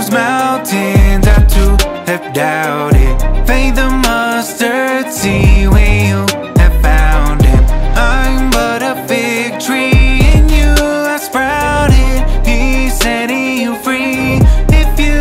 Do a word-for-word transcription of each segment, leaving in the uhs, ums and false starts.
moves mountains, I too have doubted. Faith the mustard seed when you have found him. I'm but a fig tree and you have sprouted. He's setting you free if you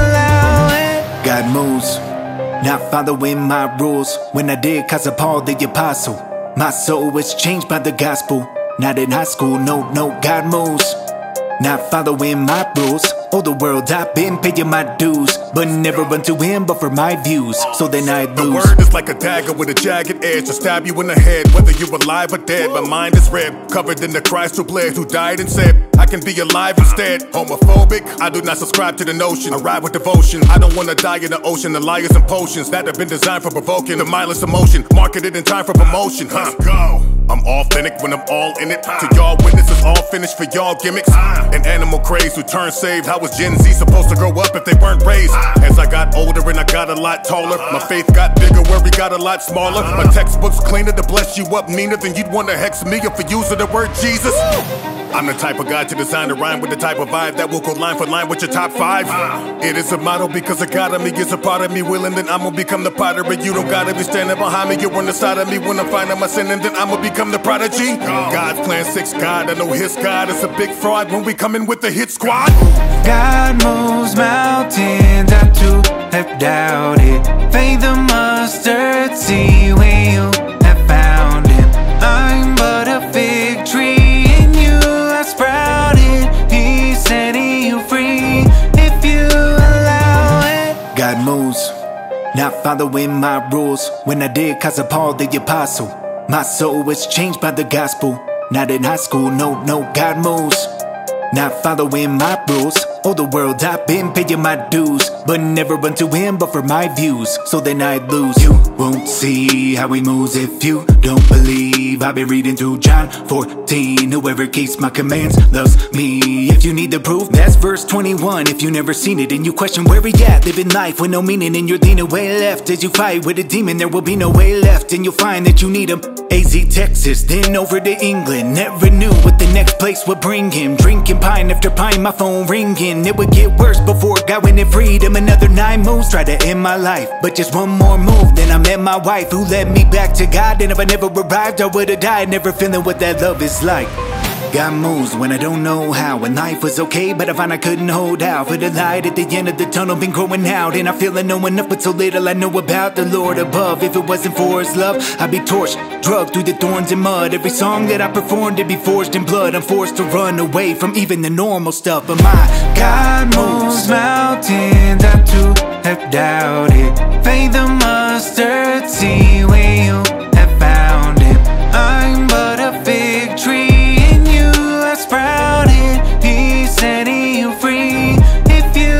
allow it. God moves, not following my rules. When I did, cause of Paul the apostle, my soul was changed by the gospel. Not in high school, no, no, God moves, not following my rules. Oh, the world, I've been paying my dues, but never unto him, but for my views. So then I lose. The word is like a dagger with a jagged edge to stab you in the head, whether you're alive or dead. My mind is red, covered in the Christ who bled, who died and said, I can be alive instead. Homophobic, I do not subscribe to the notion. I ride with devotion, I don't wanna die in the ocean. The liars and potions that have been designed for provoking the mindless emotion, marketed in time for promotion. Huh? Let's go. I'm authentic when I'm all in it. To y'all witnesses, all finished for y'all gimmicks. An animal craze who turned saved. How was Gen Z supposed to grow up if they weren't raised? As I got older and I got a lot taller, my faith got bigger where we got a lot smaller. My textbook's cleaner to bless you up meaner than you'd want to hex me if for using the word Jesus. I'm the type of guy to design a rhyme with the type of vibe that will go line for line with your top five. It is a motto because a God of me is a part of me. Willing, then I'ma become the potter. But you don't gotta be standing behind me. You're on the side of me when I'm finding my sin, and then I'ma become the prodigy. God's plan six God, I know his God is a big fraud when we come in with the hit squad. God moves mountains, I too have doubted. Faith the mustard seed when you have found him. I'm but a fig tree and you have sprouted. He's setting you free if you allow it. God moves, not following my rules. When I did, cause of Paul the apostle, my soul was changed by the gospel. Not in high school, no, no, God moves, not following my rules. Oh, the world, I've been paying my dues, but never unto him, but for my views. So then I lose. You won't see how he moves if you don't believe. I've been reading through John fourteen. Whoever keeps my commands loves me. If you need the proof, that's verse twenty-one. If you never seen it and you question where he at, living life with no meaning and you're leaning way left. As you fight with a demon, there will be no way left, and you'll find that you need him. A Z Texas, then over to England. Never knew what the next place would bring him. Drinking pine after pine, my phone ringing. It would get worse before God went in freedom. Another nine moves tried to end my life, but just one more move, then I met my wife who led me back to God. And if I never arrived, I would've died, never feeling what that love is like. God moves when I don't know how, when life was okay, but I found I couldn't hold out. For the light at the end of the tunnel been growing out, and I feel I know enough, but so little I know about the Lord above. If it wasn't for his love, I'd be torched, drugged through the thorns and mud. Every song that I performed, it'd be forged in blood. I'm forced to run away from even the normal stuff, but my God moves mountains, I too have doubted. Faith the mustard seed when you have found him. I'm but a fig tree and you have sprouted. He's setting you free if you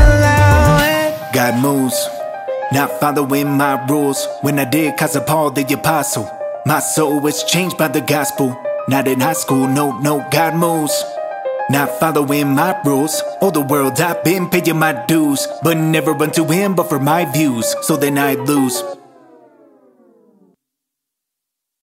allow it. God moves, not following my rules. When I did, cause of Paul the apostle, my soul was changed by the gospel. Not in high school, no, no, God moves, not following my rules. Oh, the world, I've been paying my dues, but never unto him, but for my views. So then I lose.